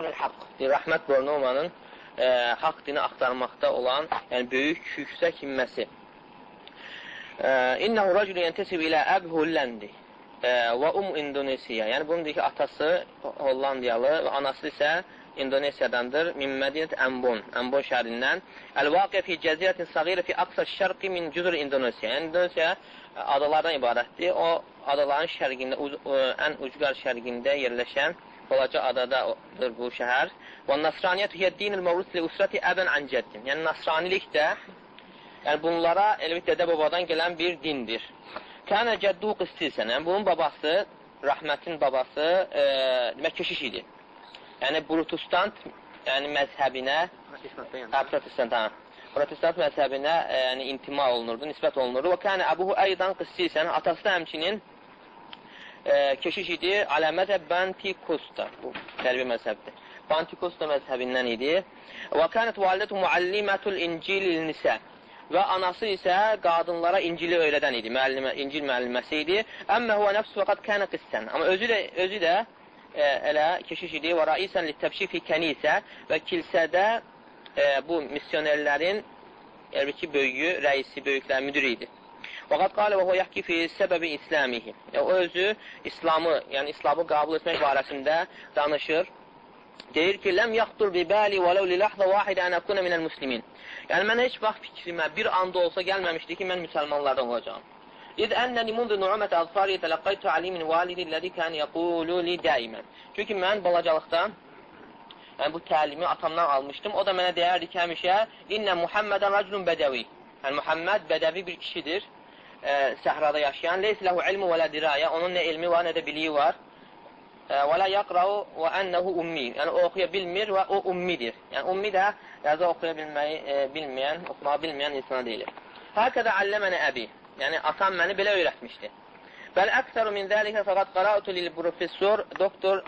haqq. Rəhmət Bornomanın haqq dini axtarmaqda olan, yəni böyük, yüksək himməsi. İnnehu raculu yentesib ilə əb Holləndi və İndonesiya. Yəni bunun deyir ki, atası Hollandiyalı və anası isə İndonesiyadandır. Min Mədinət Ambon şəhərindən. Əl-Vaqiyə fi cəzirətin səğirə fi aqsa şərqi min cüzur İndonesiya. Yəni İndonesiya adalardan ibarətdir. O adaların şərqində, ən ucqar şərqində yerləşən balaca adadır bu şəhər. Və Nasraniyyət hiyyəddinil məvrusli usrati əbən əncəddin. Yəni Nasranilik də yəni bunlara elbət dədə babadan gələn bir dindir. Kənə cəddu qıstisən. Yəni bunun babası, rəhmətin babası demək keşiş idi. Yəni protestant yəni məzhəbinə protestant məzhəbinə yəni intima olunurdu, nisbət olunurdu. Və kənə əbuhu əydan qıstisən. Atası da həmçinin keşiş idi. Alə məzhəb Bantikosta. Bu tərbiyə məzhəbdir. Bantikosta məzhəbindən idi. Və kənət validətu muallimətul İncilil nisə. Və anası isə qadınlara İncili öyrədən idi, İncil müəlliməsi idi. Əmmə huvə nəfs fəqat kənə qıssən. Amma özü də elə keşiş idi. Və raisən littəbşifi kənisə və kilsədə bu missionerlərin elbəki böyüyü, rəisi, böyüklər, müdürü idi. Vəqat qalə və huvə yəhki fi səbəbi İslamihi. O özü İslamı, yəni İslamı qəbul etmək barəsində danışır. Deyir ki, ləm yaxdur bi bəli və ləv li ləhzə vahidə ən əkunə minəl muslimin. Yəni, mən heç vaxt fikrimə bir anda olsa gəlməmişdi ki, mən müsəlmanlardan olacağım. İz ənəni mundu nu'umət azfari tələqqaytu alimin validi ləzi kən yəqulu li daimən. Çünki mən balacalıqda yəni, bu təlimi atamdan almışdım. O da mənə deyərdi ki, həmişə İnnə Muhammədən raclun bədəvi. Yəni, Muhamməd bədəvi bir kişidir, səhrada yaşayan. Leys ləhu ilmu və lə dirayə. Onun nə ilmi var, nə də biliyi var. Və lə yəqrəu və ənəhu ummi. Yəni, o oxuya bilmir və o ummidir. Yəni, ummi də yazı oxuya bilməyən, oxumağı bilməyən insana deyilir. Həkədə alləmənə əbi. Yəni, atam məni belə öyrətmişdi. Bəl əksəru min dəlikə fəqat qarautu lil professor doktor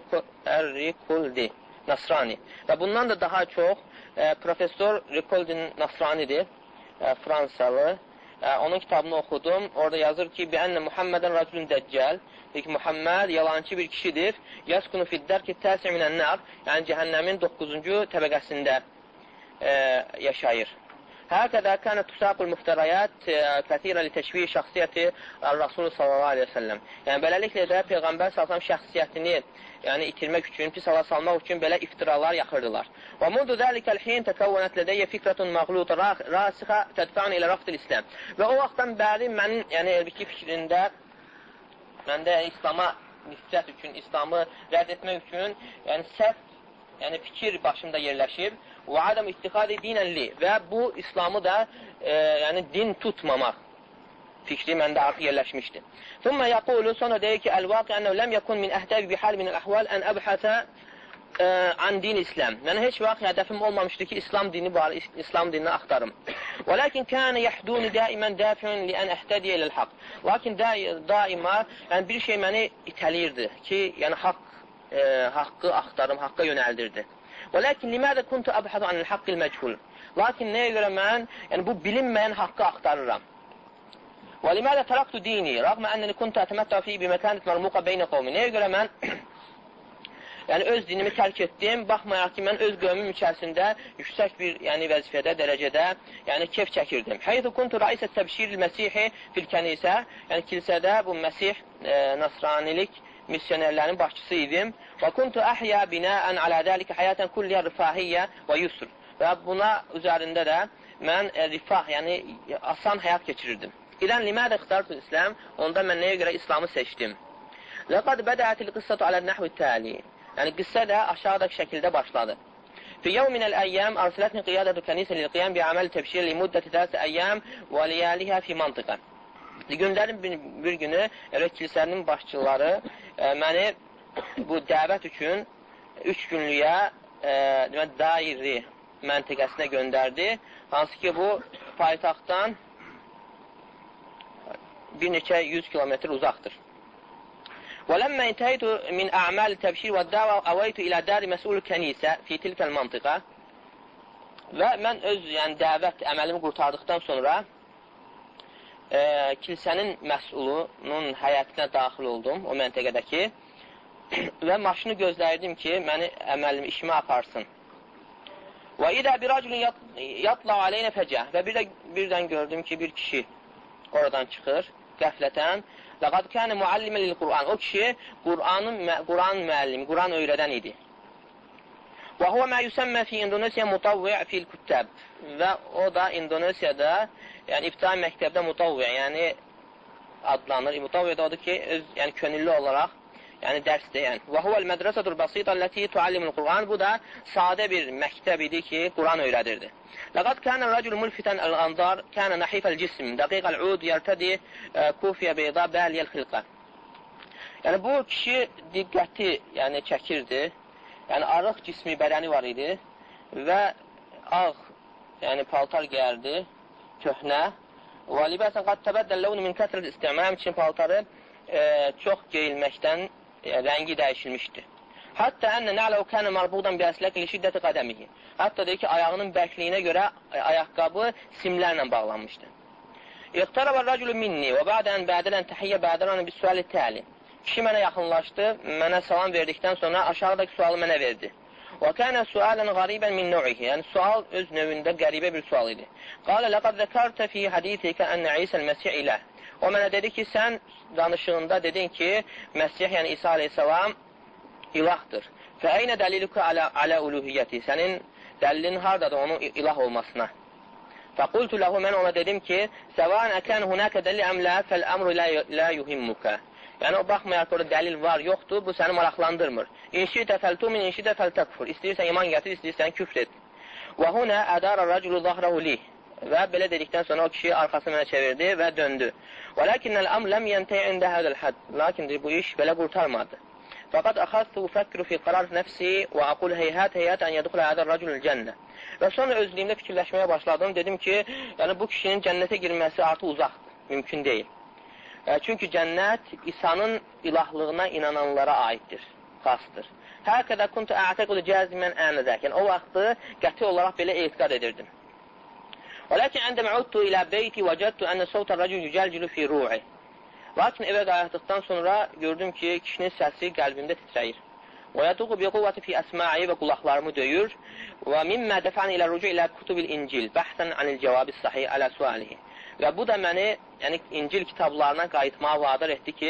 Rikoldi Nasrani. Və bundan da daha çox professor Rikoldi Nasranidir, Fransalı. Onun kitabını oxudum. Orada yazır ki, Biənnə Muhammədən racülün dəccəl. Deyir ki, Muhamməd yalancı bir kişidir. Yəskunu fiddərki təsi minən nər. Yəni, cəhənnəmin 9-cu təbəqəsində yaşayır. Həkədə kənə tusaqul müftərayət kətirə li təşvih şəxsiyyəti Rasulü sallallahu aleyhi və səlləm. Yəni, beləliklə də Peyğəmbər salsam şəxsiyyətini yəni, itirmək üçün, pis hala salmaq üçün belə iftiralar yaxırdılar. Və mundu dəlikəl hin təkəvvənət lədəyyə fikrətun məğluta rasixə tədfəun ilə rafdil İslam. Və o vaxtdan bəri mənim yəni, elbiki fikrində məndə İslama nisbət üçün, İslamı rədd etmək üçün yəni, səhv yəni, fikir başımda yerləşib və adam ittixadi dinənli və bu İslamı da yəni, din tutmamaq fikri məndə artıq yerləşmişdir. Thumma yaqulu, sonra deyir ki, əl-vaqi ənəv ləm yəkun min əhdəbi bihal minəl əhval ən əbhətə an din İslam. Mən heç vaxt hədəfim olmamışdı ki, İslam dinini axtarım. Və lakin kənə yəhduni daimən dəfiun li ən əhtədiyə iləl haqq. Lakin daima yəni, bir şey məni itəlirdi ki, yəni haqqı axtarım, haqqa yönəldirdi. Və lakin limədə kuntu əbhətu anil haqqil məchul. Lakin nəyə görə mən yəni, bu bilinməyən haqqı axtarıram. Və limədə təraqtu dini, rəğmə ənəni kuntu ətəməttə fi biməkənət mərmuqa beynə qovmi. Nəyə görə mən yəni, öz dinimi tərk etdim, baxmayaq ki, mən öz qövmüm içərisində yüksək bir yəni, vəzifədə, dərəcədə yəni, kef çəkirdim. Həyətü kuntu raisə təbşiril Məsihi fil kənisə, yəni kilsədə bu Məsih, Nasranilik misyonerlərin başçısı idim. Və kuntu əhyə binəən alə dəlikə həyətən kulliyə rifahiyyə və yusr. Və buna üzərində də mən rifah, yəni asan həyat keçirirdim. İdən limədə ixtartu İslam, onda mən nəyə görə İslamı seçdim? Ləqad bədəətil qıssatu alə nəhvi təli. Yəni, qıssə də aşağıdakı şəkildə başladı. Fi yevminəl əyyəm arsilətni qiyadətu kənisə lil qiyam bi əməl təbşir li müddəti dəsə əyyəm və liyəlihə fi mantıqə. Günlərin bir günü kilsənin başçıları məni bu dəvət üçün 3 günlüyə dairi məntəqəsinə göndərdi. Hansı ki, bu paytaxtdan bir neçə 100 kilometr uzaqdır. وَلَمَّا اِنْتَهَيْتُ مِنْ أَعْمَالِ التَّبْشِيرِ وَالدَّعْوَ أَوَيْتُ إِلَى دَارِ مَسْئُولِ كَنِيسَ فِي تِلْكَ الْمَنْطِقَةِ. Və mən öz yəni, dəvət əməlimi qurtardıqdan sonra kilsənin məsulunun həyətinə daxil oldum, o məntəqədəki. və maşını gözləyirdim ki, məni əməlim, işimi aparsın. Və idə bir racülün yatla aleynə fəcəh və birdən gördüm ki, bir kişi oradan çıxır, qəflətən. Ləqad kənə muallimə lil-Qur'an. O kişi Qur'an müəllimi, Qur'an öyrədən idi. Və huvə mə yüsəmmə fi İndonesiya mutavvi' fil-küttəb. Və o da İndonesiyada, yəni ibtidai məktəbdə mutavvi', yəni adlanır. Mutavvi' da odur ki, yəni könüllü olaraq, yəni dərs deyən. Və huvəl mədrəsətul basita ləti tuallimul Qur'an. Bu da sadə bir məktəb idi ki, Qur'an öyrədirdi. Ləqad kənə rəcul mulfitən əl-anzar, kənə nəhifəl cism, dəqiqəl-ud, yərtədi, kufiyə beyda, bəliyəl xilqə. Yəni, bu kişi diqqəti yəni, çəkirdi. Yəni, arıq cismi bədəni var idi və ağ yəni, paltar gəyərdi, köhnə. Və libəsən qad təbəddəlləvni min kəsrət istimam, həmçinin paltarı çox geyilməkdən rəngi dəyişilmişdi. Hətta ənə nə'ləv kənə marbudan bi əsləq li şiddəti qədəmihi. Hətta deyir ki, ayağının bərkliyinə görə ayaqqabı simlərlə bağlanmışdı. İqtərəbə rəculü minni və bədən bədələn təhiyyə bədələn bir suəli təli. Kişi mənə yaxınlaşdı, mənə salam verdikdən sonra aşağıdakı sualı mənə verdi. Və kənə sualən qaribən min növ'ihi. Yəni, sual öz növündə qəribə bir sual idi. Qalə, ləqad zəkərtə fi hədithikə ənə İsəl Məsih ilə. O mənə dedi ki, sən danışığında dedin ki, Məsih, yəni İsa aleyhissalam ilahdır. Fə əynə dəlilükə alə uluhiyyəti. Sənin dəlilin hardadır onun ilah olmasına? Fəqultu ləhu, mən ona dedim ki, səvən əkən hunəkə dəlil əmlə fəl-əmru lə yuhimmukə. Yəni, o baxmayaraq orada dəlil var, yoxdur, bu səni maraqlandırmır. İnşidə fəltumin, inşidə fəltəkfur. İstəyirsən iman gətir, istəyirsən küfr et. Və hunə ədara rəculu zahrəhu lih. Və belə dedikdən sonra o kişi arxasını mənə çevirdi və döndü. Və lakinnəl əmr ləm yəntəy ində hədəl həd. Lakin bu iş belə qurtarmadı. Fəqad əxəztu fəkru fi qarar nəfsi və aqul heyhət ən yədxulə hədəl rəculul cənnə. Və sonra özlüyümdə fikirləşməyə başladım. Dedim ki, yəni bu kişinin cənnətə girməsi artıq uzaqdır, mümkün deyil. Çünki cənnət İsa'nın ilahlığına inananlara aiddir, xasdır. Hər qədər kuntu ətəqüdü cəzimən ənədək. Yəni, o vaxtı qəti olaraq belə etiqad edirdim. Və lakin əndəmə uddu ilə beyti vəcəddu ənə sovtə rəcül yücəlcülü fi ruhi. Lakin evə qayıtdıqdan sonra gördüm ki, kişinin səsi qəlbimdə titrəyir. Və yəduqu bi quvvəti fi əsma'i və qulaqlarımı döyür. Və mimmə dəfəni ilə rücu ilə kutubil İncil, bəhsən anil cavabı sahih alə sualihi. Və bu da məni yəni, İncil kitablarına qayıtmağa vadar etdi ki,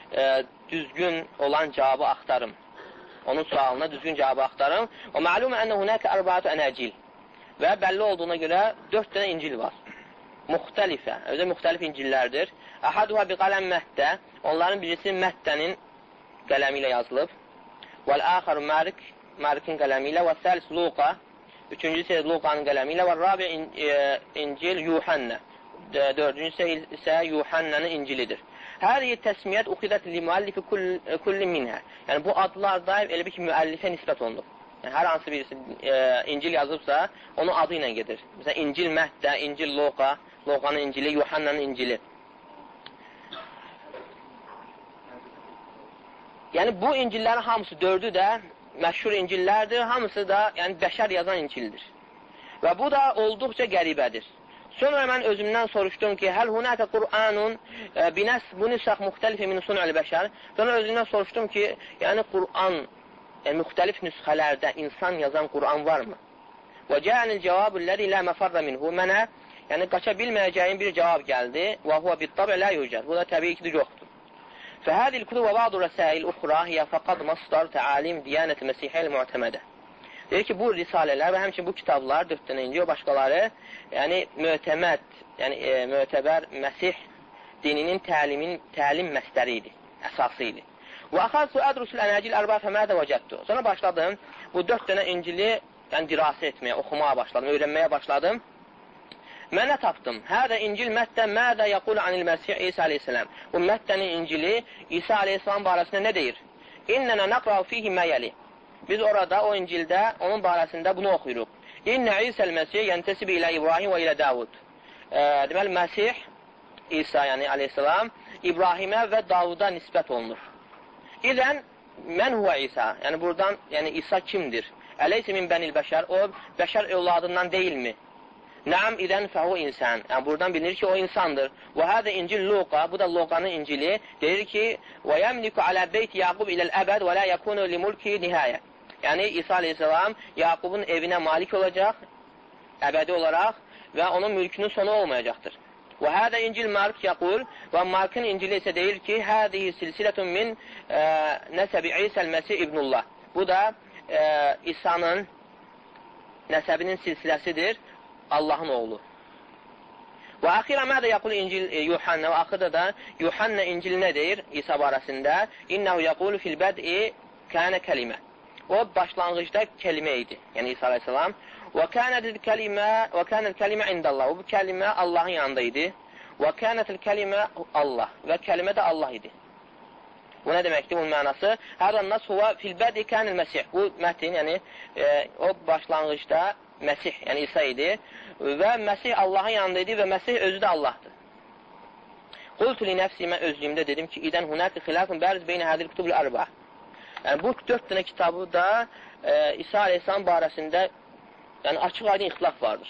düzgün olan cavabı axtarım. Onun sualına düzgün cavabı axtarım. Və məlumə ənə hunəkə ərbaatü ənəcil. Və bəlli olduğuna görə 4 dənə İncil var. Müxtəlifə, özü müxtəlif İncillərdir. Əhaduha bi qələm məhdə, onların birisi Məhdənin qələmi ilə yazılıb. Vəl-əxər Mərikin qələmi ilə və səlis Luqa, üçüncüsü Luqanın qələmi ilə və rabi İncil Yuhannə. Dördüncüsü isə Yuhannənin İncilidir. Hər təsmiyyət uxidət li müəllifi kulli minhə. Yəni, bu adlar da elə bir ki, müəllifə nisbət olunub. Yəni, hər hansı birisi İncil yazıbsa, onun adı ilə gedir. Məsələn, İncil Məhdə, İncil Luqa, Luqanın İncili, Yuhannənin İncili. Yəni, bu İncillərin hamısı dördü də məşhur İncillərdir, hamısı da yəni, bəşər yazan İncildir. Və bu da olduqca qəribədir. Sonra mən özümdən soruşdum ki, həl hunəkə Qur'anun bu nüsəx müxtəlifə min sun'ul bəşər. Sonra özümdən soruşdum ki, yəni Qur'an müxtəlif nüsxələrdə insan yazan Qur'an varmı? Və cə'anil cavabulləzi lə məfarrə minhu. Mənə yəni qaça bilməyəcəyim bir cavab gəldi. Və huvə bit-tabi lə yucəd. Bu da təbii ki, yoxdur. Fəhədil kutub və ba'du rəsəil uxra hiyə fəqad masdar təalim diyanət məsihəl mu'təmədə. Deyir ki, bu risalələr və həmçin bu kitablar, 4 dənə İncil və başqaları, yəni mötəməd, yəni mötəbər Məsih dininin təlim məstəri idi, əsası idi. Və əxəzu ədrusul ənəcil ərba fəmədə vəcəddu. Sonra başladım, bu 4 dənə İncili yəni, dirasə etməyə, oxumağa başladım, öyrənməyə başladım. Mənə tapdım. Hədə İncil Məddə mədə yəqulu anil Məsih İsa aleyhissalam. Bu Məddənin İncili İsa aleyhissalam barəsində nə deyir? İnnənə nəqra'u fihi məyəli. Biz orada, o İncildə, onun barəsində bunu oxuyuruq. İnnə İsəl Məsih yəntəsibi ilə İbrahim və ilə Davud. Deməli, Məsih, İsa, yəni aleyhissalam, İbrahimə və Davuda nisbət olunur. İzən, mən huvə İsa. Yəni, buradan, yəni İsa kimdir? Əleysə min bənil bəşər, o bəşər övladından deyilmi? Naam idən fəhu insan. Yəni buradan bilinir ki, o insandır. Və hədə İncil Luqa, bu da Luqanın İncili, deyir ki: "Və yemliku ala beyt Yaqub iləl əbəd və la yakunu li mulki nihayə." Yəni İsa əleyhissalam Yaqubun evinə malik olacaq əbədi olaraq və onun mülkünün sonu olmayacaqdır. Və hədə İncil Mark yaqul və Markın İncili isə deyir ki: "Hədihi silsilətun min nəsəbi İsa'l Məsih ibnullah." Bu da İsa'nın nəsəbinin silsiləsidir. Allahın oğlu. Və axirə mədə yaqul İncil Yuhanna və axırda da Yuhanna İncil nə deyir İsa barəsində? İnnehu yaqulu fil bəd'i kana kəlimə. O başlanğıcda kəlimə idi. Yəni İsa əleyhissalam və kanətil kəlimə indəllah. Bu kəlimə Allahın yanında idi. Və kanətil kəlimə Allah və kəlimə də Allah idi. Bu nə deməkdir? Bunun mənası hədən nas huwa fil bəd'i kanəl Məsih. Bu mətin, yəni o başlanğıcda Məsih, yəni İsa idi və Məsih Allahın yanında idi və Məsih özü də Allahdır. Qultu li nəfsi, mən özlüyümdə dedim ki, idən hunəki xilafun bəriz beynə hədil kutubul ərba. Yəni bu 4 dənə kitabı da İsa əleyhissalam barəsində yəni açıq aydın ixtilaf vardır.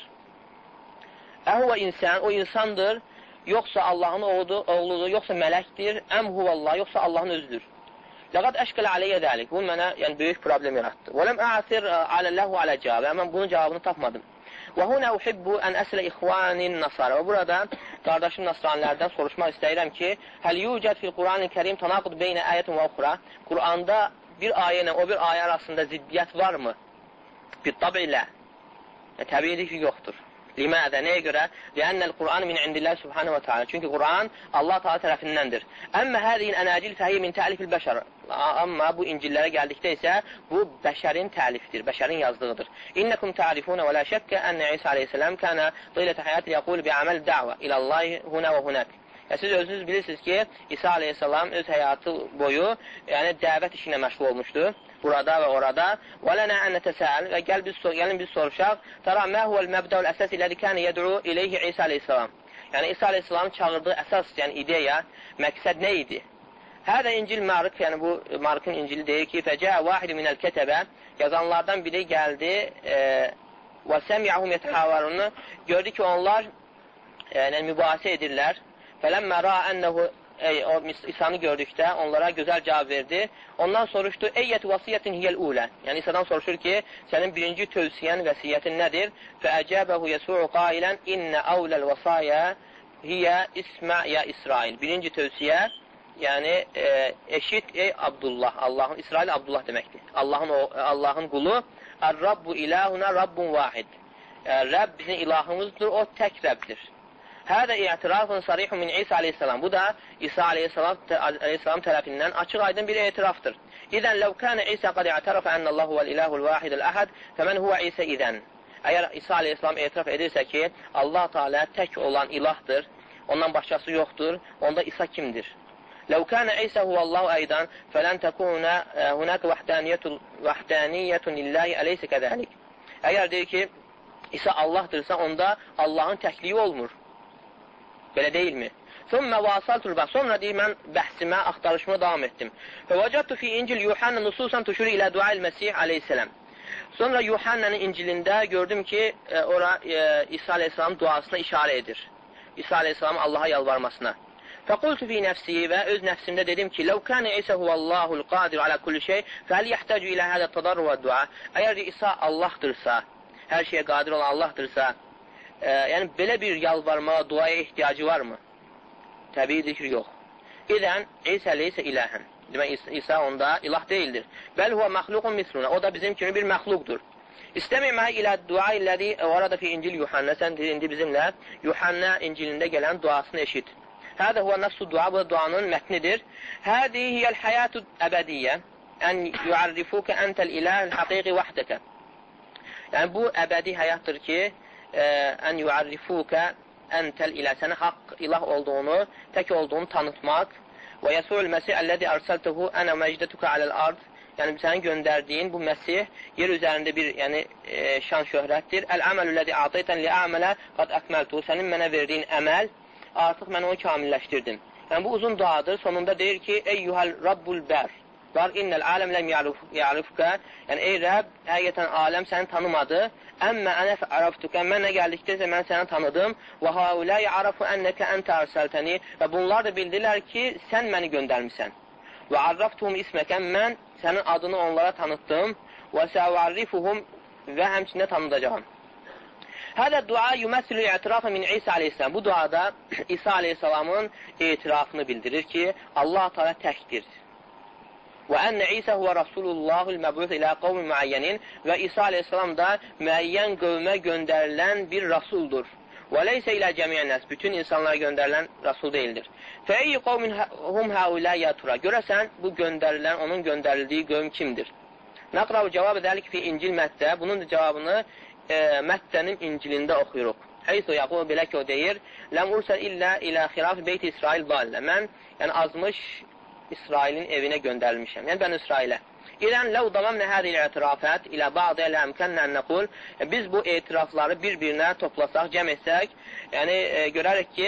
Əhuvə insan, o insandır, yoxsa Allahın oğludur, yoxsa mələkdir, əm huvallah, yoxsa Allahın özüdür. Ləqad əşkələ aleyyə dəlik. Bu mənə yəni, böyük problem yaratdı. Və ləm əsir aləlləhu alə cavabı. Mən bunun cavabını tapmadım. Və hunə uhibbu ən əslə ixvanin nasara. Və burada qardaşım nasranlərdən soruşmaq istəyirəm ki, həl yücəd fil Quran-ı Kərim tanaqud beynə ayətun və uxra. Quranda bir ayə ilə o bir ayə arasında ziddiyyət varmı? Bittab ilə. Təbiidir ki, yoxdur. Limədə, nəyə görə? Lənnəl Quran min indillah subhanahu wa ta'ala. Çünki Quran Allah Taala tərəfindəndir. Əmmə həzihin ənəcil fəhiyyə min təlifil bəşər. Amma bu İncillərə gəldikdə isə bu bəşərin təlifdir, bəşərin yazdığıdır. İnnəkum ta'rifunə və la şəkkə ənə İsa əleyhissalam kana tıylətə həyatı yəqul bi'aməl da'va ilallahi hunə və hunək. Siz özünüz bilirsiniz ki, İsa əleyhissalam öz həyatı boyu yəni dəvət işinə məşğul olmuşdur. Burada və orada. Və lənə ən nətəsəl və gəlin biz soruşaq. Tara mə huvəl məbdəul əsas ilədi kənə yəd'u ileyhi İsa əleyhissalam. Yəni İsa əleyhissalamın çağırdığı əsas, yəni ideya, məqsəd nə idi? Hədə İncil Mark, yəni bu Markın İncili deyir ki, fəcə vahid minəl kətəbə, yazanlardan biri gəldi və səmi'ahum yətəhavarunu, gördü ki, onlar yəni, mübahisə edirlər. Fələmmə ra ənəhu, o İsa'nı gördükdə onlara gözəl cavab verdi. Ondan soruşdu, eyyət vasiyyətin hiyəl ulə. Yəni İsa'dan soruşur ki, sənin birinci tövsiyən, vəsiyyətin nədir? Fəəcəbəhu yəsu'u qailən innə avləl vasayyə hiyə ismə ya İsrail. Birinci tövsiyə, yəni eşit ey Abdullah. Allahın, İsrail Abdullah deməkdir. Allahın qulu, Ər-Rabbu ilahuna Rabbun vahid. Rəbb bizim ilahımızdır, o tək Rəbdir. Hədə etirafın sarihun min İsa aleyhissalam. Bu da İsa aleyhissalam tərəfindən açıq aydın bir etirafdır. İdən ləv kənə İsa qad i'tərafə ennəllahu vəl-ilahul vahidul əhəd fəmən huvə İsa idən. Əgər İsa aleyhissalam etiraf edirsə ki, Allah Teala tək olan ilahdır, ondan başqası yoxdur, onda İsa kimdir? Ləv kənə İsa huvallahu aydan fələn təkunə hunəkə vahdaniyyətun lillahi əleysə qədəlik. Əgər deyir ki, İsa Allahdırsa, onda Allahın təkliyi olmur. Belə deyilmi? Sonra deyir, mən bəhsimə, axtarışıma davam etdim. Fəvəcəttu fi İncil Yuhanna nususan tuşuru ilə duayil Məsih aleyhissalam. Sonra Yuhanna'nın İncilində gördüm ki, ora İsa aleyhissalam duasına işarə edir. İsa aleyhissalam Allaha yalvarmasına. Fəqultu fi nəfsi və öz nəfsimdə dedim ki, ləv kənə İsa huvallahul qadir alə kulli şey, fəl yəhtəcu ilə hədə tadarru və dua. Əgər İsa Allahdırsa, hər şeyə qadir olan Allahdırsa, yəni belə bir yalvarmağa, duaya ehtiyacı varmı? Təbiidir ki, yox. İdən İsa leysə iləhən. Demək, İsa onda ilah deyildir. Bəl huvə məxluqun misluna. O da bizim kimi bir məxluqdur. İstəmimə ilə dua illədi, orada fi İncil Yuhanna, sən indi bizimlə Yuhanna İncilində gələn duasını eşit. Hədə huvə nəfsu dua, bu da duanın mətnidir. Hədi hiyəl həyatü əbədiyyə, ən yuarrifukə əntəl iləhəl haqiqi vahdəkə. Yəni, bu əbədi həyatdır ki, ən yuarrifukə əntəl ilah, sənə haqq ilah olduğunu, tək olduğunu tanıtmaq və yəsu'ul məsih əlləzi ərsəltuhu ənə məcdətukə aləl ard, yəni sənin göndərdiyin bu Məsih yer üzərində bir şan şöhrətdir. Əl-əməlü-ləzi a'taytən li'amələ qad əkməltuhu, sənin mənə verdiyin əməl, artıq mən onu kamilləşdirdim. Yəni bu uzun duadır, sonunda deyir ki, eyyuhəl rabbul bər, var innəl aləm ləm ya'rifukə, yəni ey Rəbb, həqiqətən aləm səni tanımadı, Əmmə ənə ərəftükə, mənə gəldikdə isə mən səni tanıdım. Və haulay arafu ennəkə əntə ərsəltəni. Və bunlar da bildilər ki, sən məni göndərmisən. Və arraftuhum isməkə, mən sənin adını onlara tanıtdım. Və səvərrifuhum və həmçində tanıdacağım. Hədə dua yüməsilü ətrafə min İsa aleyhisselam. Bu duada İsa aleyhisselamın etirafını bildirir ki, Allah Teala təkdir. Və ənə İsa huvə Rasulullahul məbus ilə qavmi müəyyənin və İsa aleyhisselam da müəyyən qövmə göndərilən bir rasuldur. Və leysə ilə cəmiyyənəs, bütün insanlara göndərilən rasul deyildir. Fəyyi qavmin hum həulə yatura. Görəsən, bu göndərilən, onun göndərildiyi qövm kimdir? Nəqrav cavab edəlik fi İncil Mətdə. Bunun cavabını Məttənin İncilində oxuyuruq. Heysu yaqub belə ki, o deyir, ləm ursəl illə ilə xilaf beyti İsrail dallə. Mən, yəni azmış İsrailin evinə göndərilmişəm. Yəni ben İsrailə. İlən ləv damamnə hədi ətirafət ilə bağdə ilə əmkənnə nəqul. Biz bu etirafları bir-birinə toplasaq, cəm etsək, yəni görərik ki,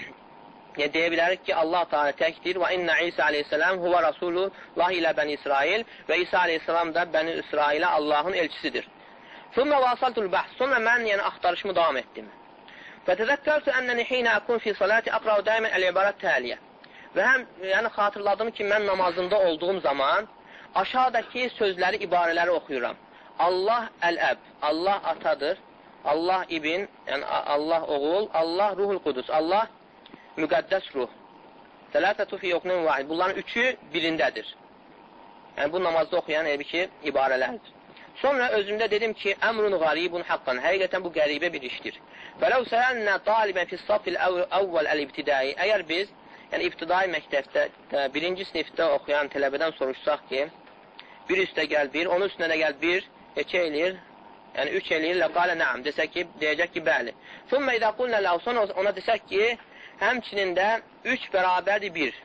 deyə bilərik ki, Allah Teala təkdir və inna İsa aleyhisselam huva Rasulullah ilə bəni İsrail və İsa aleyhisselam da bəni İsrailə Allahın elçisidir. Sonra vasaltul bəhs. Sonra mən yəni axtarışımı davam etdim. Fətəzəkkərtü ənəni xinə əkun fi salati əqra'u daimən əl-ibarət təliyə. Və həm yəni xatırladım ki, mən namazında olduğum zaman aşağıdakı sözləri, ibarələri oxuyuram. Allah əl-əb, Allah atadır, Allah ibn, yəni Allah oğul, Allah ruhul qudus, Allah müqəddəs ruh. Sələtətü fi yoxunun vahid. Bunların üçü birindədir. Yəni bu namazda oxuyan elə ki, ibarələrdir. Sonra özümdə dedim ki, əmrun qaribun haqqan. Həqiqətən bu qəribə bir işdir. Fələv sələnə talibən fissafil əvvəl əl-ibtidai. Əgər biz yəni ibtidai məktəbdə birinci sinifdə oxuyan tələbədən soruşsaq ki, bir üstə gəl bir, onun üstünə də gəl bir, iki eləyir, yəni üç eləyir, ləqalə nəam, deyəcək ki, bəli. Sümmə idə qulnə ləv, sonra ona desək ki, həmçinin də üç bərabərdir bir.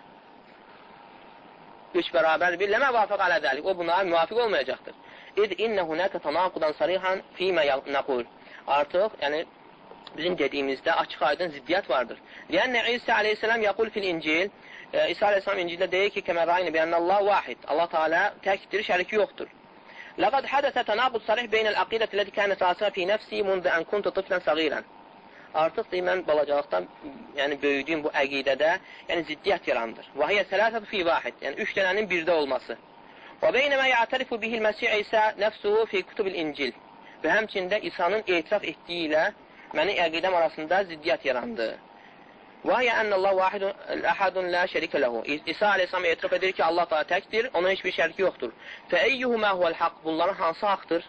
Üç bərabərdir bir, ləmə vafıq alə dəlik, o buna müvafiq olmayacaqdır. İd innə hunəkə tanaqudan sarixən fīmə nəqul. Artıq, yəni, bizim dediyimizdə açıq aydın ziddiyyət vardır. Liyənnə İsa aleyhisselam yaqul fil İncil, İsa aleyhisselam İncildə deyir ki, kəmərrayini biyənnəllah vahid. Allah Teala təkdir, şəriki yoxdur. Ləqad hədəsə tənaqud sarih beynəl əqidət lədi kənət rəsə fi nəfsi mundu ən kuntu tıflən səğirən. Artıq deyim, mən balacaqdan yəni böyüdüyüm bu əqidədə yəni ziddiyyət yarandır. Və hiyə sələsət fi vahid, yəni üç dənənin birdə olması. Və beynəmə yətərifu bihil Məsih İsa nəfsuhu fi kutubil İncil. Və həmçində İsa'nın etiraf etdiyi ilə mənim əqidəm arasında ziddiyyət yarandı. Və hiyə ənəllah vahidun əhədun la şərikə ləhu. İsa aleyhisselam etiraf edir ki, Allah da təkdir, onun heç bir şəriki yoxdur. Fə eyyuhumə huvəl haqq, bunların hansı haqdır?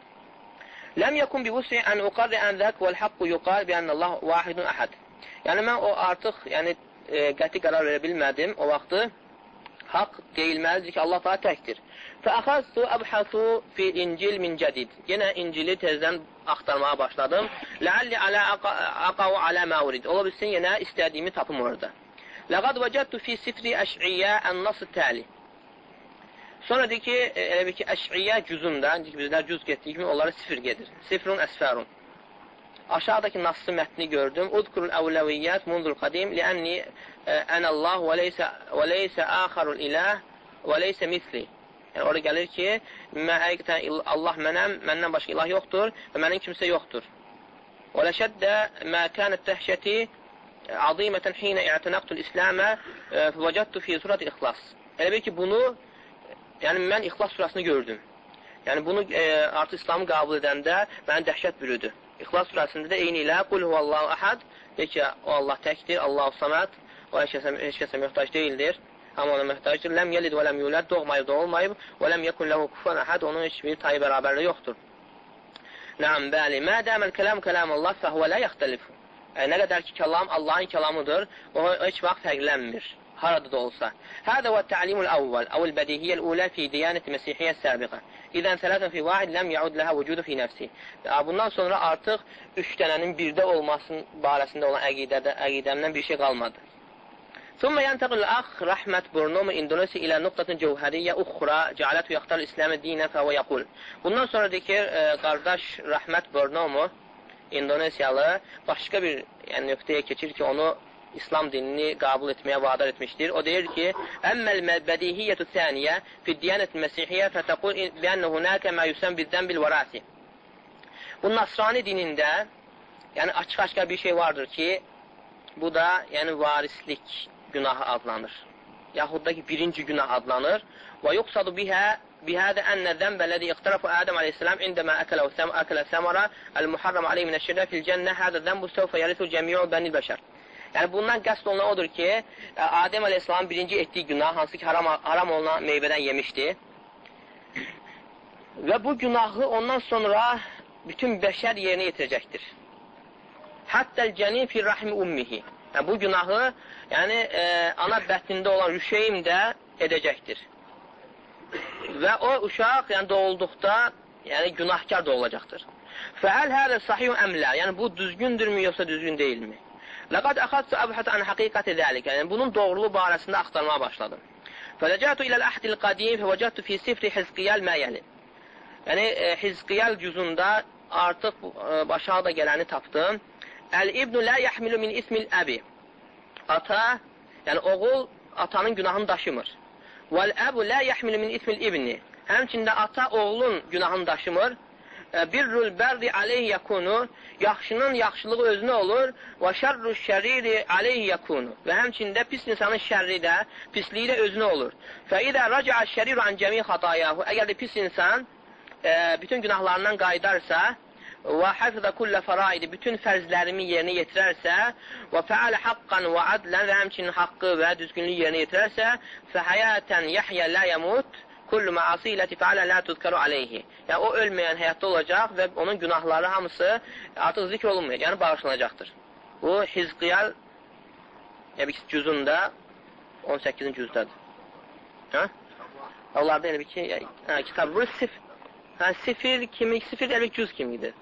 Ləm yəkun bi vus'i ən uqarri ən zək vəl haqqu yuqar bi ənəllah vahidun əhəd. Yəni mən o artıq yəni qəti qərar verə bilmədim o vaxtı. Haqq deyilməlidir ki, Allah da təkdir. Fəəxəztu əbhəsu fi İncil min cədid. Yenə İncili tezdən axtarmağa başladım. Ləalli alə aqavu alə məurid. Ola bilsin, yenə istədiyimi tapım orada. Ləqad vəcədtu fi sifri əş'iyyə ən-nası təli. Sonra deyir ki, elə bir ki, əş'iyyə cüzunda, bizlər cüz getdiyi kimi onlara sifir gedir. Sifrun əsfərun. Aşağıdakı nassı mətni gördüm. Udkurul əvləviyyət mundul qadim liənni ənəllah və leysə əxarul iləh və leysə misli. Yəni, orada gəlir ki, həqiqətən Allah mənəm, məndən başqa ilah yoxdur və mənim kimsə yoxdur. Və ləşəddə mə kənət dəhşəti azimətən xinə i'tənəqtul İsləmə vəcədtu fi surati İxlas. Elə bir ki, bunu, yəni mən İxlas surasını gördüm. Yəni, bunu artıq İslamı qəbul edəndə mənə dəhşət bürüdü. İxlas surasında da eyni ilə Qul huvallahu əhəd, deyir ki, o Allah təkdir, Allahu saməd, o heç kəsə möhtac deyildir, amma ona möhtacdır. Ləm yəlid və ləm yuləd, doğmayıb, doğulmayıb, və ləm yəkun ləhu kufan əhəd, onun heç bir tayı bərabərliyi yoxdur. Nəm, bəli, mədəməl kəlam Allah fəhvə lə yaxtəlif. Nə qədər ki, kəlam Allahın kəlamıdır, o heç vaxt fərqlənmir. Harada da olsa. Hədə və tə'limul əvvəl, əvvəl bədihiyyəl ulə fi diyanət məsihiyyə səbiqə. İdən sələtən fi vahid ləm yəud ləhə vücudu fi nəfsi. Bundan sonra artıq üç dənənin birdə olmasının barəsində olan əqidəmdən bir şey qalmadı. Sümmə yəntəqil əx rəhmət burnumu indonesi ilə nöqtətin cəvhəriyyə uxra cəalətu yaxtar İsləmə dinə fəvə yəqul. Bundan sonra deyir, qardaş rəhmət burnumu İndonesiyalı başqa bir nöqtəyə keçir ki, onu İslam dinini qəbul etməyə vadar etmişdir. O deyir ki, əmməl bədihiyyətü səniyyə fi diyanət məsihiyyə fətəqul biənnə hunəkə mə yüsən bizzən bil vərəsi. Bu Nasrani dinində yəni açıq-aşkar bir şey vardır ki, bu da yəni varislik günahı adlanır. Yaxud da ki, birinci günah adlanır. Və yuqsadu bihədə ənə zəmbə ləzi iqtarafu Adəm aleyhissalam indəmə əkələ səmara əl-muharram aleyhi minəşşirə fil cənnə hədə zəmbu səvfə yərisu cəmiyyü bənil bəşər. Yəni, bundan qəsd olunan odur ki, Adəm aleyhissalam birinci etdiyi günah, hansı ki, haram olunan meyvədən yemişdi. Və bu günahı ondan sonra bütün bəşər yerinə yetirəcəkdir. Həttəl cənin fi rahmi ummihi. Yəni, bu günahı yəni, ana bətnində olan rüşeym də edəcəkdir. Və o uşaq yəni, doğulduqda yəni, günahkar da olacaqdır. Fəhəl hələ sahiyun əmlə. Yəni, bu düzgündürmü, yoxsa düzgün deyilmi? Ləqad əxadsə əbhət ən həqiqəti dəlik. Yəni, bunun doğruluğu barəsində axtarmaya başladım. Fələcətü iləl əhdil qadim fəvəcətü fi sifri Hizqiyəl məyəli. Yəni, Hizqiyəl cüzunda artıq aşağıda gələni tapdım. Əl-ibnu lə yəhmilu min ismil əbi. Ata, yəni oğul atanın günahını daşımır. Vəl-əbu lə yəhmilu min ismil ibni. Həmçində ata oğlun günahını daşımır. Birrul bərdi aleyhi yakunu. Yaxşının yaxşılığı özünə olur. Və şərru şəriri aleyhi yakunu. Və həmçində pis insanın şərri də, pisliyi də özünə olur. Fəidə raca şəriru an cəmi xatayahu. Əgər də pis insan bütün günahlarından qaydarsa və hafizə kullə fəraidi, bütün fərzlərimi yerinə yetirərsə və fəalə haqqan və adlən və həmçinin haqqı və düzgünlüyü yerinə yetirərsə fəhəyətən yəhyə lə yəmut kullu məasiləti fəalə lə tudkaru aleyhi. Yəni, o ölməyən həyatda olacaq və onun günahları hamısı artıq zikr olunmayacaq, yəni bağışlanacaqdır. Bu, Hizqiyal cüzunda 18-ci cüzdədir. Onlarda elə bir ki, kitab bu sifir kimi, sifir elə bir cüz kimidir.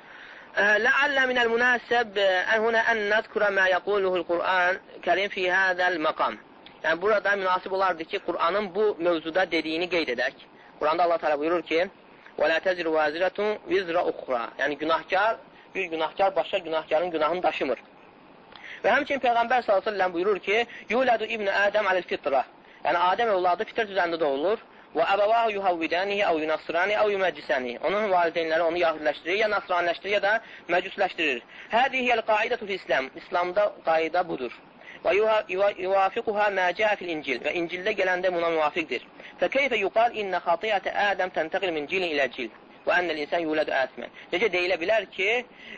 لعل من المناسب هنا أن نذكر ما يقوله القرآن الكريم في هذا المقام. Yəni, burada münasib olardı ki, Qur'anın bu mövzuda dediyini qeyd edək. Qur'anda Allah Teala buyurur ki, وَلَا تَزِرُ وَازِرَةٌ وِزْرَ أُخْرَى. Yəni, bir günahkar başqa günahkarın günahını daşımır. Və həmçinin Peyğəmbər s.ə.v buyurur ki, يُولَدُ İbn Ədəm aləl-fitrə. Yəni, Adəm övladı fitrət üzərində doğulur. Və əbəvahu yuhavvidənihi, əv yunasırani, əv yuməccisəni. Onun valideynləri onu yahudiləşdirir, ya nasraniləşdirir, ya da məcusləşdirir. Hədihiyəl qaidətü fi İslam. İslamda qaida budur. Və yuvafiquha məcəə fil İncil. Və İncildə gələndə buna müvafiqdir. Fəkeyfə yuqal innə xatiyyətə Ədəm təntəqil min cilin ilə cil. Və ənəl insən yulədu əsmən. Necə deyilə bilər ki,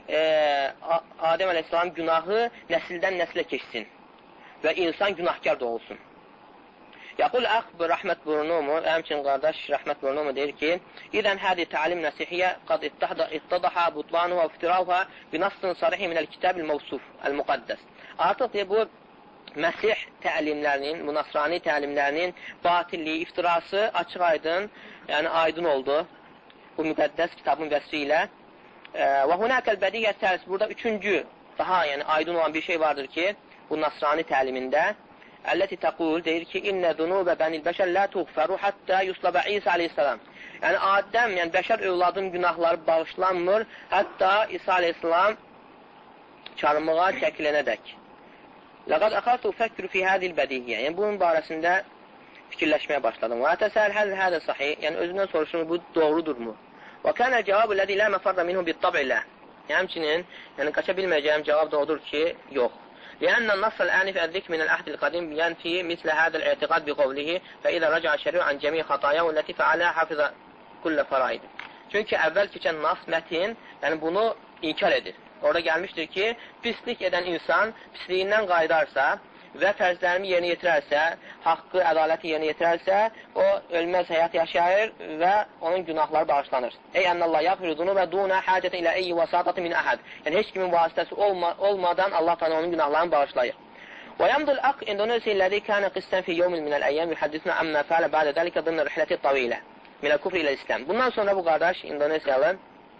Adəm əleyhissalam günahı nəsildən nəsilə keçsin və insan günahkar da olsun. Yaqul əx Rəhmət Burnumu, həmçinin qardaş Rəhmət Burnumu deyir ki, İdən hədi təlim nəsihiyyə qad ittadaha butlanuha və iftiraha binasın sarihi minəl kitab-ül mevsuf, əl-müqaddəs. Artıq deyir, bu Məsih təlimlərinin, bu Nasrani təlimlərinin batilliyi, iftirası açıq aydın, yəni aydın oldu bu müqəddəs kitabın vəsfi ilə. Və hunəkəl bədiyyət tərs, burada üçüncü, daha yəni aydın olan bir şey vardır ki, bu Nasrani təlimində Əlləti təqul deyir ki, İnnə dunubə bənil bəşər lə tuğfəru həttə yuslabə İsa aleyhissalam. Yəni, Adəm, yəni bəşər övladın günahları bağışlanmır, hətta İsa aleyhissalam çarmığa çəkilənədək. Ləqad əxartu fəkkürü fi hədil bədihiyyə. Yəni, bunun barəsində fikirləşməyə başladım. Və ətəsəl hədə sahih, yəni özündən soruşum, bu doğrudurmu? Və kənəl cavabı lədi lə məfarra minhum bit-tab'ilə. Həmçinin, yəni qaça bilməyəcəyim cavab da odur ki, yox. لأن النص الآنف الذكر من العهد القديم ينفي مثل هذا الاعتقاد بقوله فإذا رجع الشريع عن جميع خطاياه التي فعلها حفظ كل فرائض. Çünki əvvəl keçən nas, mətin, yəni bunu inkar edir. Orada gəlmişdir ki, pislik edən insan pisliyindən qaydarsa və fərzlərimi yerinə yetirərsə, haqqı, ədaləti yerinə yetirərsə, o ölməz həyat yaşayır və onun günahları bağışlanır. Ey ennallah yaqfirudunu və duna həcətə ilə eyyi vasatati min əhəd. Yəni, heç kimin vasitəsi olmadan Allah tanı onun günahlarını bağışlayır. Və yamdul aq indonesi illəzi kənə qistən fi yevmin minəl əyyəm yuhaddisuna əmmə fəalə bədə dəlikə dınna rihləti tavilə minəl kufr ilə İslam. Bundan sonra bu qardaş İndonesiyalı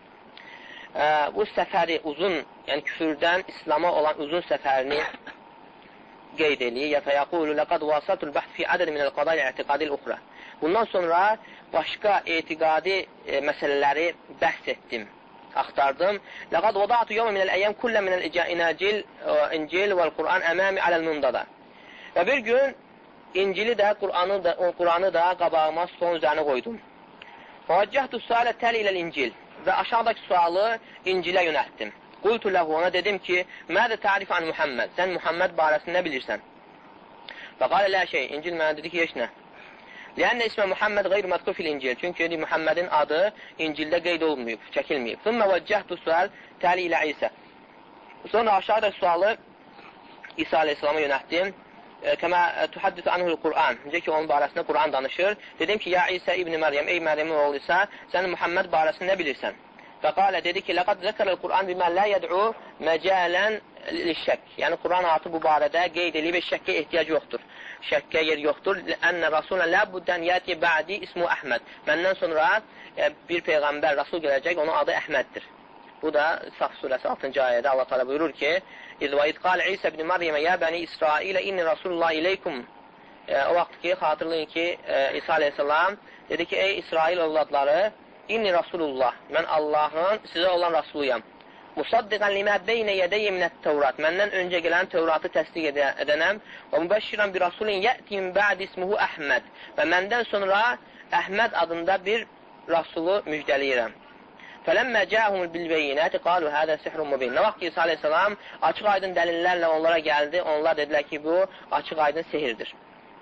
bu səfəri uzun, yəni küfürdən İslama olan uzun səfərini qeyd eləyir. Fəyəqulu ləqad vasatul bəhd fi ədəd minəl qadayl ətiqadil uxra. Bundan sonra başqa etiqadi məsələləri bəhs etdim, axtardım. Ləqad vada'tu yevmə minəl əyyəm kullə minəl İncil vəl Qur'an əməmi aləl mundada. Və bir gün İncili də, Qur'anı da qabağıma stolun üzərinə qoydum. Vəccəhtu sualə təli iləl İncil. və aşağıdakı sualı İncilə yönəltdim. Qultu ləhu, ona dedim ki, mədə tərif an Muhammed, sən Muhammed barəsində nə bilirsən? Və qalə lə şey, İncil mənə dedi ki, heç nə. Lənnə ismə Muhammed qeyr mətkul fil İncil. Çünki Muhammedin adı İncildə qeyd olunmayıb, çəkilməyib. Thumma vəccəhdu sual təli ilə İsə. Sonra aşağıda sualı İsa aleyhissalama yönətdim. Kəmə tuhaddüsü anhul Qur'an. Necə ki, onun barəsində Qur'an danışır. Dedim ki, ya İsa ibn Məryəm, ey Məryəmin oğlu İsa, sən Muhammed barəsində nə bilirsən? Və qalə dedi ki, ləqad zəkərəl Qur'an bimə lə yəd'u məcələn lişşək. Yəni, Qur'an atı bu barədə qeyd edib və şəkkə ehtiyac yoxdur. Şəkkə yer yoxdur. Ənə rasulən lə buddən yəti bə'di ismu Əhməd. Məndən sonra bir peyğəmbər, rasul gələcək, onun adı Əhməddir. Bu da Saf surəsi 6-cı ayədə Allah təala buyurur ki, İz və iz qal İsa ibn Məryəmə ya bəni İsrailə inni rasulullah ileykum. O vaxt ki, xatırlayın ki, İsa aleyhissalam dedi ki, ey İsrail övladları, inni rasulullah, mən Allahın sizə olan rasuluyam. Musaddiqan limə beynə yədəyə minət Tevrat. Məndən öncə gələn Tevratı təsdiq edənəm. Və mübəşşirən bir rasulun yətin bə'd ismuhu Əhməd. Və məndən sonra Əhməd adında bir rasulu müjdəliyirəm. Fələmmə cəhumul bilbeyinəti qalu hədə sihrun mubin. Nə vaxt ki, İsa aleyhissalam açıq aydın dəlillərlə onlara gəldi, onlar dedilər ki, bu açıq aydın sehirdir.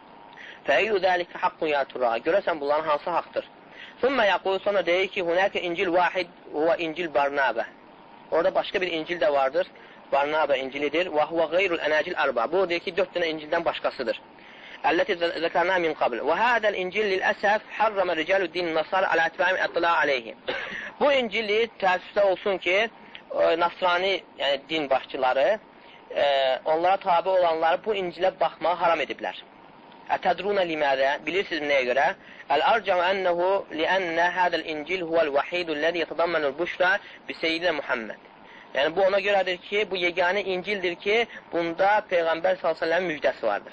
Fəyyu dəlikə haqqun ya tura. Görəsən bunların hansı haqdır? Thumma yaqul, sonra deyir ki, hunəkə İncil vahid və İncil Barnabə. Orada başqa bir İncil də vardır. Barnabə İncilidir. Və huvə qeyrul ənəcil ərba. Bu deyir ki, 4 dənə İncildən başqasıdır. Əlləti zəkərnə min qabl. Və hədəl İncil lil-əsəf harrama ricalü din nasar alə ətbəmi ətla aleyhi. Bu İncili təəssüfdə olsun ki, Nasrani, yəni din başçıları, onlara tabi olanları bu İncilə baxmağı haram ediblər. Ətədruna limədə, bilirsiniz nəyə görə? Əl-arcam ənəhu liənnə hədəl İncil huvəl-vəhidu ləzi yətədəmmənul buşra bi seyyidinə Muhammed. Yəni, bu ona görədir ki, bu yeganə İncildir ki, bunda Peyğəmbər s.ə.v müjdəsi vardır.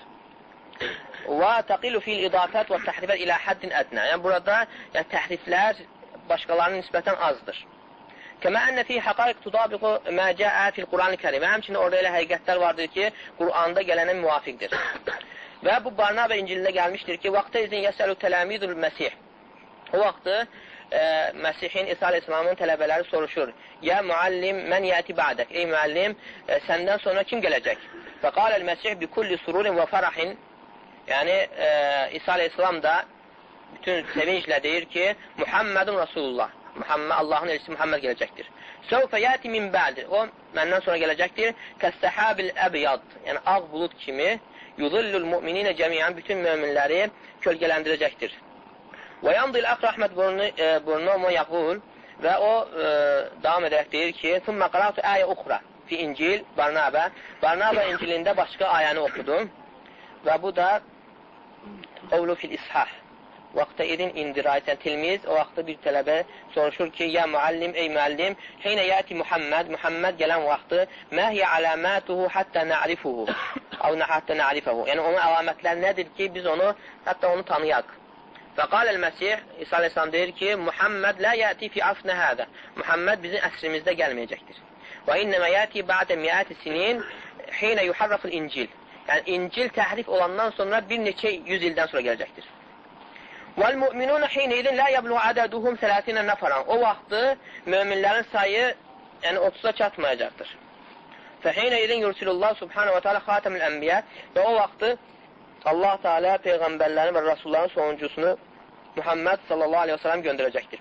Və təqilu fil idafət və təhrifət ilə həddin ədnə. Yəni, burada təhriflər başqalarının nisbətən azdır. Kəmə ənə fi həqaiq tudabiqu mə cəə fil Quran-ı Kərim. Və həmçinin orada elə həqiqətlər vardır ki, Quranda gələnə müvafiqdir. Və bu Barnabə İncilində gəlmişdir ki, vaxtda izin yəsəlu tələmidul Məsih. O vaxtı Məsihin, İsa aleyhissalamın tələbələri soruşur. Ya müəllim, mən yəti ba'dək. Ey müəllim, səndən sonra kim gələcək? Və qaləl Məsih bi kulli sururin və farahin. Yəni, İsa aleyhissalam da bütün sevinclə deyir ki, Muhammedun Rasulullah. Allahın elçisi Muhammed gələcəkdir. Səvfə yəti min ba'd. O, məndən sonra gələcəkdir. Kəs-səhabil əbyad. Yəni, ağ bulud kimi yudillul müminə cəmiyyən bütün möminləri kölgələndirəcəkdir. Və yandil əxr Əhməd Burnomo yaqul və o davam edərək deyir ki, Thumma qaratu əyə uxra fi İncil Barnabə. Barnabə İncilində başqa ayəni oxudum və bu da qavlu fil ishah. Vaxta idin indirayətən tilmiz, o vaxtda bir tələbə soruşur ki, ya müəllim, ey müəllim, heynə yəti Muhammed gələn vaxtı, məhyə aləmətuhu həttə nə'rifuhu, həttə nə'rifəhu. Yəni, onun əlamətləri nədir ki, biz onu, hətta onu tanıyaq. Və qaləl Məsih, İsa aleyhissalam deyir ki, Muhammed lə yəti fi afnə hədə. Muhammed bizim əsrimizdə gəlməyəcəkdir. Və innəmə yəti bə'də miəti sinin, heynə yuharraful İncil. Yəni, İncil təhrif olandan sonra bir neçə 100 ildən sonra gələcəkdir. Vəl-mü'minunə heynəydin lə yəbluğ ədəduhum 30 nəfəran. O vaxtı möminlərin sayı 30-a çatmayacaqdır. Fəheynəydin yursilullah subhanə və teala xatəmül ənbiyə və o vaxtı Allah Teala peyğəmbərlərin və rasulların sonuncusunu Muhammed sallallahu aleyhi ve sellem göndərəcəkdir.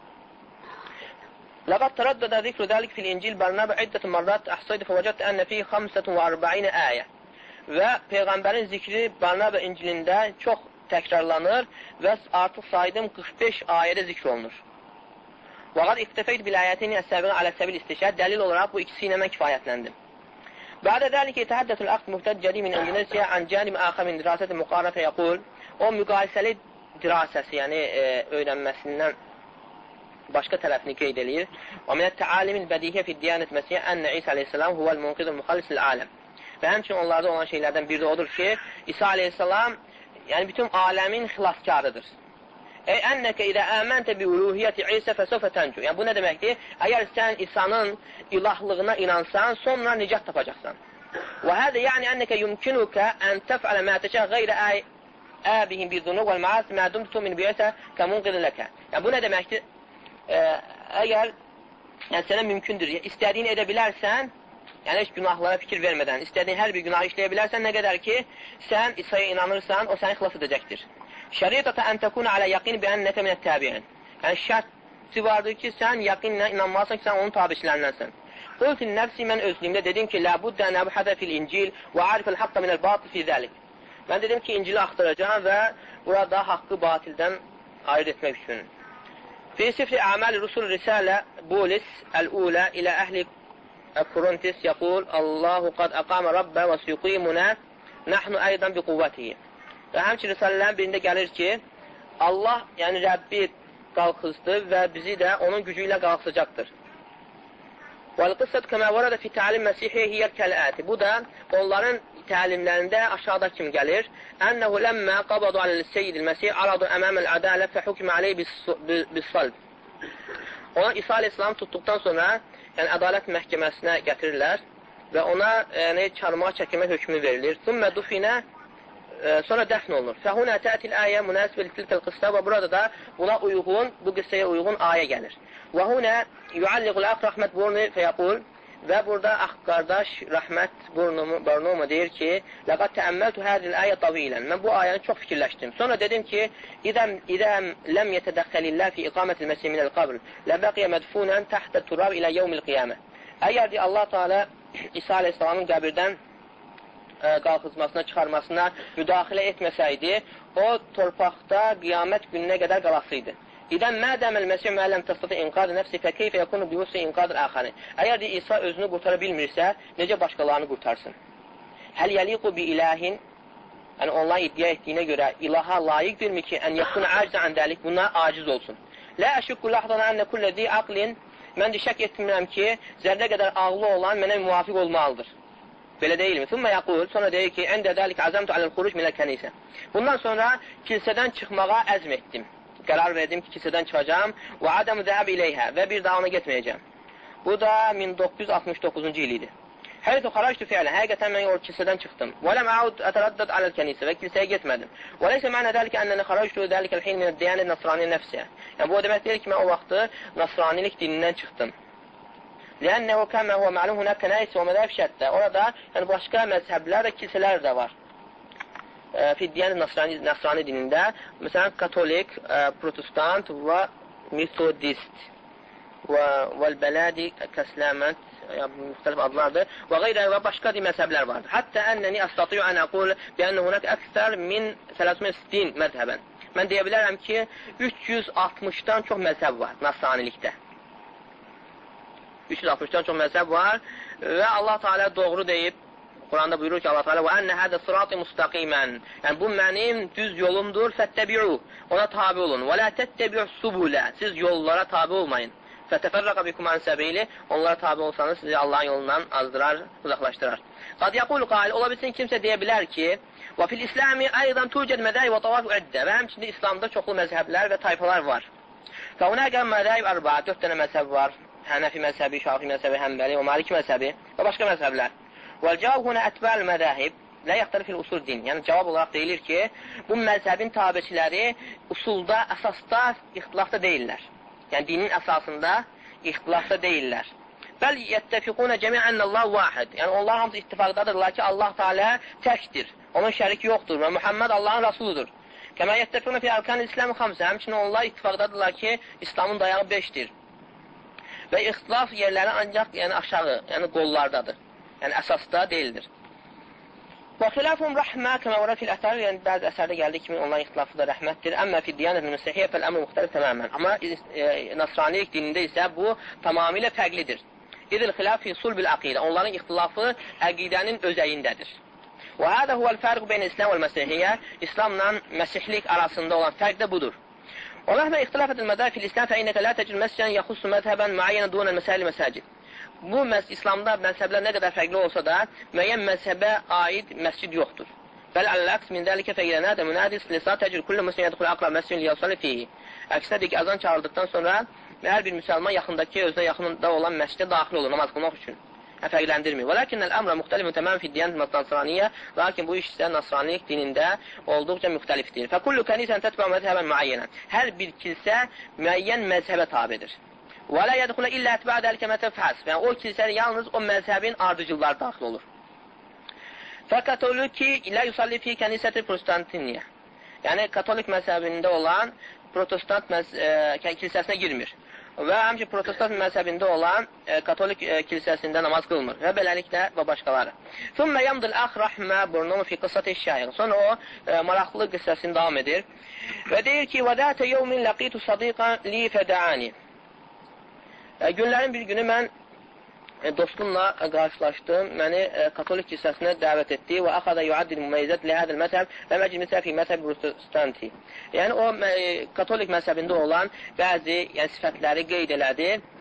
Ləqad tərəddədə zikru dəlik fil İncil Barnabə iddətü marrat əhsaydı fəvəcəddə ənə fi 45 əyə. Və peyğəmbərin zikri Barnabə İncilində çox təkrarlanır və artıq saydım 45 ayədə zikr olunur. Və qad iktəfəyid bil ayətini əs-səbiqə alə-səbil istişəd, dəlil olaraq bu ikisi ilə mən kifayətləndim. Bədə dəlik yetəhəddətül əqd mühtəccəli min Endonesiya ən cənim əxə min dirasəti müqarətə yəqul. O müqayisəli dirasəsi, yəni öyrənməsindən başqa tərəfini qeyd edir. Və minət təalimin bədihə fid diyanət məsiyyə ənə İsa aleyhissalam huvəl munqidul müxallisil aləm. Və həmçinin onlarda olan şeylərdən biri də odur ki, İsa aleyhissalam yəni bütün aləmin xilaskarıdır. Ey enneke idə əməntə bi uluhiyyəti İsə fəsəfə təncu. Yəni bu nə deməkdir? Əgər sən İsa'nın ilahlığına inansan, sonra nicat tapacaqsan. Və hədə yəni enneke yumkinukə ən təfələ mə təşə qeyrə əbihim bir zunub vəl məəsi mədum tumin bi İsə kəmunqidin ləkə. Yəni bu nə deməkdir? Əgər Yəni, sənə mümkündür. İstədiyini edə bilərsən, yəni heç günahlara fikir vermədən, istədiyin hər bir günahı işləyə bilərsən, nə qədər ki, sən İsa'ya inanırsan, o səni xilas edəcəkdir. Şəriətə ən təkuna alə yaqin bi ən nətə minət təbiyin. Yəni, şərti vardır ki, sən yaqinlə inanmalısan ki, sən onun tabiçilərindənsən. Qultin nəfsi, mən özlüyümdə dedim ki, ləbuddə nəbhədə fil incil və arifəl haqqa minəl batıl fi zəlik. Mən dedim ki, İncili axtaracağım və burada haqqı batildən ayırt etmək üçün. Fi sifri əməli Rusul Risalə Bulis əl-Ulə ilə əhli Korintis yəqul Allahu qad əqamə Rabbə və suyuqimuna nəhnu əydən bi quvvətihi. Və həmçin Risalələrin birində gəlir ki, Allah, yəni Rəbbi qalxızdı və bizi də onun gücü ilə qalxızacaqdır. وَالْقِصَّةُ كَمَا وَرَدَ فِي تَعْلِمْ مَسِيحِيَ هِيَ الْكَلَآتِ. Bu da onların təlimlərində aşağıda kim gəlir? أَنَّهُ لَمَّا قَبَضُوا عَلَى السَّيِّدِ الْمَسِيحِ عَرَضُوا أَمَامَ الْعَدَالَةِ فَحُكِمَ عَلَيْهِ بِالصَّلْبِ. Ona İsa Aleyhisselam tutduqdan sonra, yəni ədalət məhkəməsinə gətirirlər və ona yəni, çarmıha çəkilmə hökmü verilir. ثُمَّ دُفِنَ sonra dəfn olunur. فَهُنَا تَأْتِ الْآيَةُ مُنَاسِبَةً لِتِلْكَ الْقِصَّةِ və burada da buna uyğun, bu qıssaya uyğun ayə gəlir. وَهُنَا يُعَلِّقُ الْأَخْ رَحْمَةْ بُرْنِ فَيَقُولُ və burada ax qardaş Rəhmət Burnumu deyir ki, لَقَدْ تَأَمَّلْتُ هَذِهِ الْآيَةَ طَوِيلًا. Mən bu ayəni çox fikirləşdim. Sonra dedim ki, إِذَا لَمْ يَتَدَخَّلِ اللّٰهِ فِي إِقَامَةِ الْمَسِيحِ مِنَ الْقَبْرِ لَبَقِيَ مَدْفُونًا تَحْتَ التُّرَابِ إِلَى يَوْمِ الْقِيَامَةِ. Əgər Allah Teala İsa Aleyhisselamın qəbirdən qalxızmasına, çıxarmasına müdaxilə etməsəydi, o torpaqda qiyamət gününə qədər qalasıydı. İdən mədəməl məsih müəlləm təsdiqi inqadı nəfsi fəkeyfə yakunu biyusi inqadır əxəni. Əgər de İsa özünü qurtara bilmirsə, necə başqalarını qurtarsın? Həl yəliqu bi ilahin, yəni onlar iddia etdiyinə görə ilaha layiqdirmi ki, ən yakunu acizə əndəlik, bunlar aciz olsun. Lə əşükku lahdana ənə kulləzi aqlin, mən də şək etmirəm ki, zərdə qədər ağlı olan mənə müvafiq olmalıdır. Belə deyilmi? Thumma yaqul, sonra deyir ki, əndə dəlik azamtu aləl xuruc milə kənisə. Bundan sonra kilsədən çıxmağa əzm etdim. Qərar verdim ki, kilsədən çıxacağım və adamı zəhəb iləyhə və bir daha ona getməyəcəm. Bu da 1969-cu il idi. Həyətü xarajtu fi'lə, həqiqətən mən o kilsədən çıxdım. Və ləm əud ətərəddəd aləl kənisə və kilsəyə getmədim. Və leysə mənə dəlikə ənəni xarajtu dəlikəl xin minə deyənə nasrani nəfsiyə. Yəni, bu o demək deyil ki, mən o vaxtı nasranilik dinindən çıxdım. Lənnəhu kəmmə huvə məlum hunə kənəyisi və mədəf şəddə. Orada yəni, başqa məzhəblər və kilsələr də var. Fiddiyən Nasrani dinində, məsələn, katolik, protestant və metodist və bələdi kəsləmət, müxtəlif adlardır və qeyrə və başqa məzhəblər vardır. Hətta ənəni əstatiyu ən əqul biyənə hunək əksər min 360 məzhəbən. Mən deyə bilərəm ki, 360-dan çox məzhəb var Nasranilikdə. 360-dan çox məzhəb var və Allah Teala doğru deyib, Quranda buyurur ki, Allah Teala və ənə hədə sıratı müstəqimən. Yəni, bu mənim düz yolumdur, fəttəbi'u, ona tabi olun. Və lə təttəbi'u subulə, siz yollara tabi olmayın. Fətəfərrəqə bikum ən səbeyli, onlara tabi olsanız sizi Allahın yolundan azdırar, uzaqlaşdırar. Qad yaqulu qail, ola bilsin kimsə deyə bilər ki, və fil İsləmi aydan tucəd mədəyi və tavaf əddə və həmçində İslamda çoxlu məzhəblər və tayfalar var. Və ona gələn mədəyi 4 dənə məzhəb var. Hənəfi məzhəbi, Şafi məzhəbi, Həmbəli və Maliki məzhəbi və başqa məzhəblər. وَالْجَوَابُ هُنَا أَتْبَعُ الْمَذَاهِبِ لَا يَخْتَلِفِ الْأُصُولِ din. Yəni, cavab olaraq deyilir ki, bu məzhəbin tabiçiləri usulda, əsasda ixtilafda deyirlər. Yəni, dinin əsasında ixtilafda deyirlər. Bəl yəttəfiqunə cəmiən Allah vahid. Yəni, onlar hamısı ittifaqdadırlar ki, Allah Teala təkdir, onun şəriki yoxdur və Muhammed Allahın Rasuludur. Kəmə yəttəfiqunə fi ərkan İslam-ı xamsə. Həmçinin onlar ittifaqdadırlar ki, İslamın dayağı 5-dir. Və ixtilaf yerləri ancaq yəni, aşağı, yəni qollardadır. Yəni, əsasda deyildir. Və xilafum rəhmə kəmə vərə fil əsər, yəni bəzi əsərdə gəldi kimi onların ixtilafı da rəhmətdir. Əmmə fi diyanət müsəhiyyə fəl-əmr müxtəlif təməmən. Amma Nasranilik dinində isə bu tamamilə fərqlidir. İdil xilaf fi sulbil əqidə. Onların ixtilafı əqidənin özəyindədir. Və hədə huvəl fərq beyn İslam və məsihiyyə. İslamla məsihlik arasında olan fərq də budur. Və məhmə ixtilafət il-mədə fil-İslam fə-innəkə lə təcil məsələn yaxussu məzhəbən müəyyənə dunəl məsəli məsəcid. Bu, İslamda məzhəblər nə qədər fərqli olsa da, müəyyən məzhəbə aid məscid yoxdur. Bəl əlləqs min dəlikə fəqilənədə münədis lisa təcil kullə müslim yədxul əqrab məscidin liyəvsəli fihi. Əksədir ki, azan çağırdıqdan sonra hər bir müsəlman yaxındakı, özünə yaxında olan məscidə daxil olur, namaz qılmaq üçün. Fərqləndirmir. Və lakinnəl əmrə müxtəlif mütəməm fiddiyən nasraniyə, lakin bu iş isə nasranilik dinində olduqca müxtəlifdir. Fəkullu kənisən tətbə məzhəbən müəyyənə. Hər bir kilsə müəyyən məzhəbə tabidir. Və la yədxulə illə ətbə dəlikə məzhəb həsb. Yəni, o kilsədə yalnız o məzhəbin ardıcılları daxil olur. Fəkatolik ki, ilə yusalli fi kənisəti protestantiniyyə. Yəni, katolik məzhəbində olan protestant kilsəsinə girmir. Və həmçin protestant məzhəbində olan katolik kilsəsində namaz qılmır. Və beləliklə və başqaları. Thumma yamdil ax rahmə burnunu fi qıssati şəyiq. Sonra o maraqlı qıssəsini davam edir. Və deyir ki, və dətə yevmin ləqitu sadiqan li fədəani. Günlərin bir günü mən dostumla qarşılaşdım, məni katolik kilsəsinə dəvət etdi və axada yuaddil müməyyizət lihədil məzhəb və məclisə fi məzhəb protestanti. Yəni, o katolik məzhəbində olan bəzi sifətləri qeyd elədi